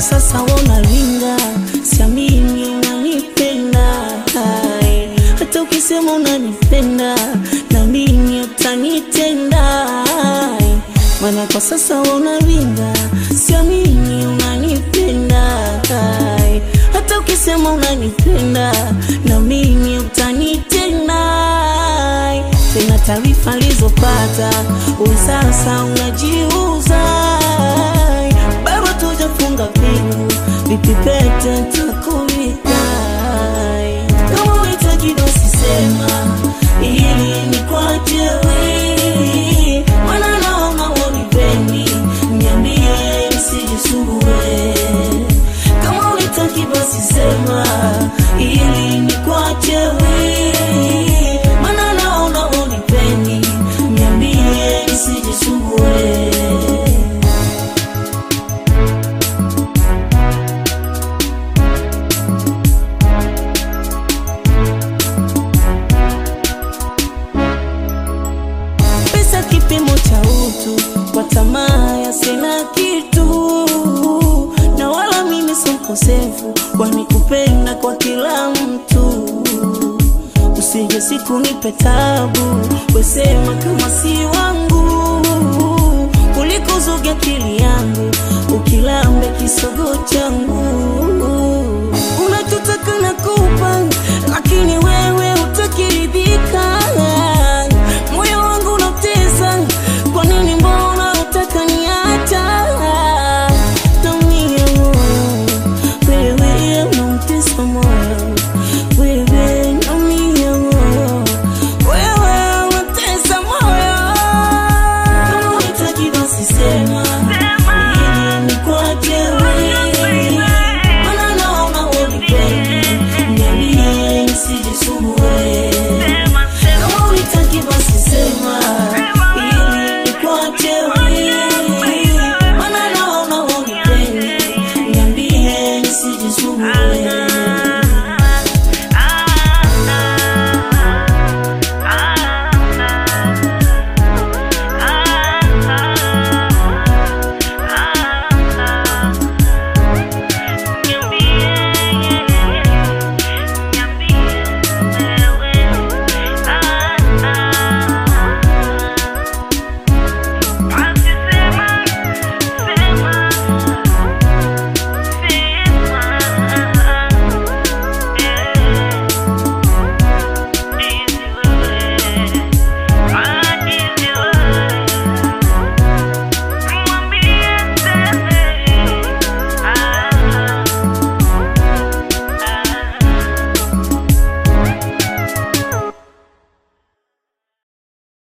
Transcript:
sasa unalinga, siamini unanipenda. Hata ukisema unanipenda, na mimi utanitenda. Maana kwa sasa unalinga, siamini unanipenda. Hata ukisema unanipenda, na mimi utanitenda. Tena taarifa nilizopata, wewe sasa unajiuza. Bado tujafunga pingu, vipi pete nitakuita. Kama unahitaji basi sema, ili nikuache wewe. Maana naona unipendi, niambie nisijisumbue. Kama unahitaji basi sema, ili nikuache wewe. Maana naona unipendi, niambie nisijisumbue. Pesa kipimo cha utu, kwa tamaa ya sina kitu. Na wala mimi si mkosefu, kwani kupenda kwa kila mtu. Usije siku nipe tabu, wesema kama si wangu. Kuliko zuga akili yangu, ukilambe kisogo changu.